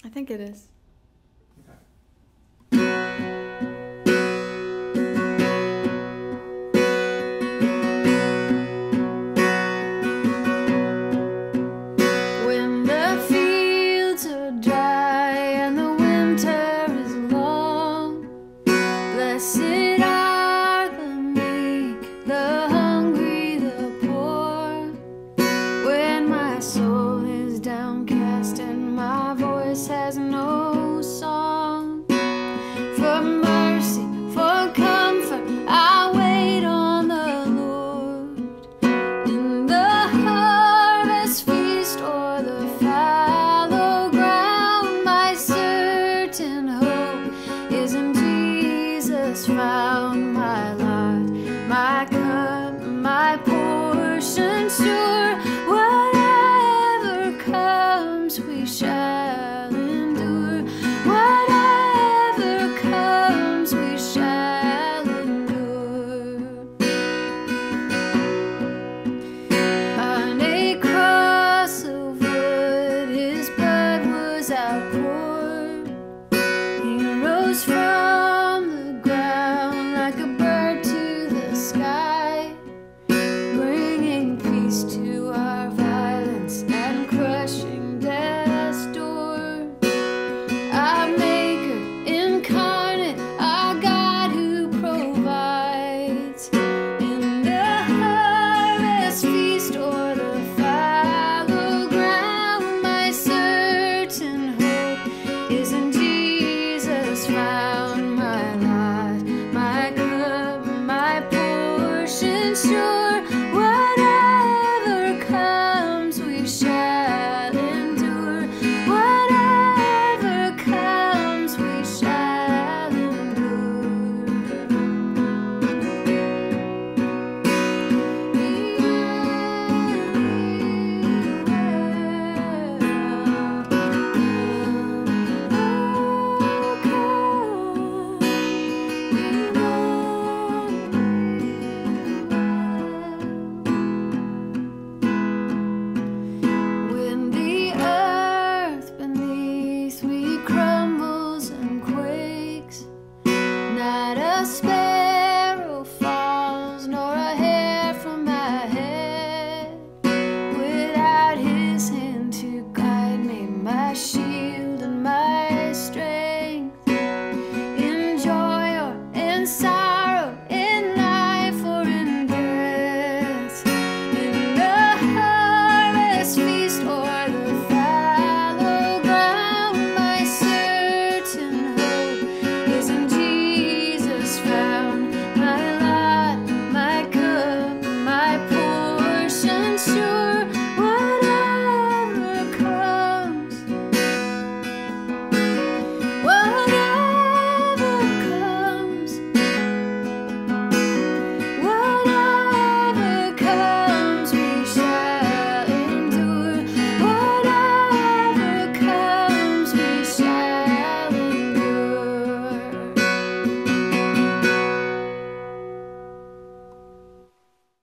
I think it is. When the fields are dry and the winter is long, blessed are the meek, the hungry, the poor. When my soul is downcast and my voice has no song, for mercy, for comfort, I wait on the Lord. In the harvest feast or the fallow ground, my certain hope is in Jesus found. My lot, my cup, my portion sure. Whatever comes, we shall endure. Whatever comes, we shall endure. On a cross of wood, his blood was outpoured. He rose from